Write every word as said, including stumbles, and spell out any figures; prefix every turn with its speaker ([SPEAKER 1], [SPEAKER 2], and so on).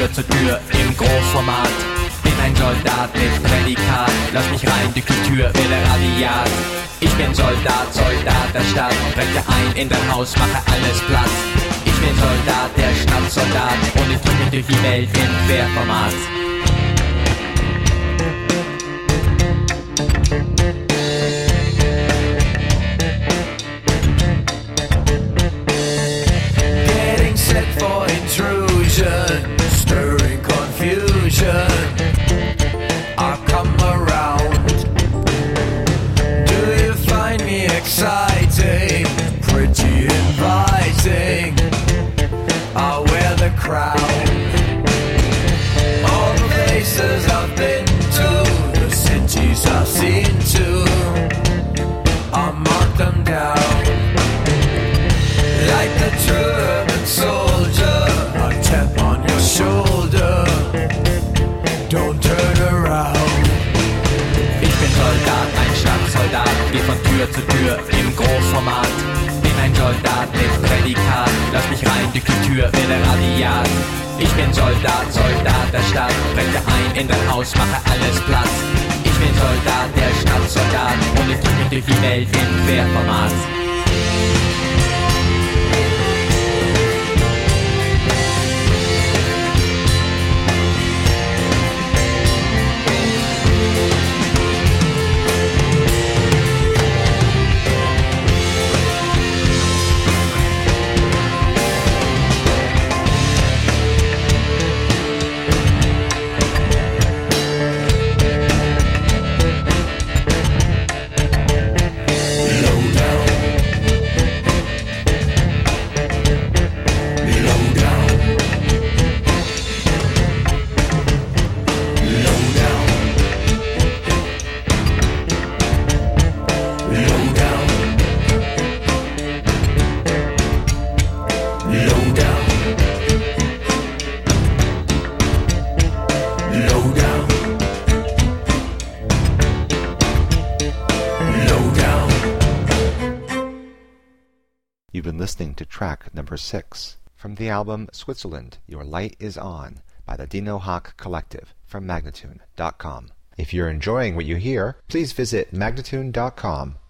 [SPEAKER 1] Tür zu Tür im Großformat. Bin ein Soldat mit Prädikat, lass mich rein, die Kultur werde radiat. Ich bin Soldat, Soldat der Stadt, breche ein in dein Haus, mache alles platt. Ich bin Soldat, der Stadtsoldat, und ich drücke durch die Welt im Querformat. Getting set for intrusion, stirring confusion. I'll come around. Do you find me exciting? Pretty inviting. I'll wear the crown. All the places I've been to, the cities I've seen to, I'll mark them down. Like the turban soldier, a tap on your shoulder. Don't turn around. Ich bin Soldat, ein Stadtsoldat, geh von Tür zu Tür im Großformat. Bin ein Soldat mit Prädikat, lass mich rein, die Tür werde radiat. Ich bin Soldat, Soldat der Stadt, breche ein in dein Haus, mache alles platt. Ich bin Soldat, der Stadtsoldat, und ich drücke durch die Welt im Querformat.
[SPEAKER 2] You've been listening to track number six from the album Switzerland, Your Light Is On by the Dino Hawk Collective from Magnatune dot com. If you're enjoying what you hear, please visit Magnatune dot com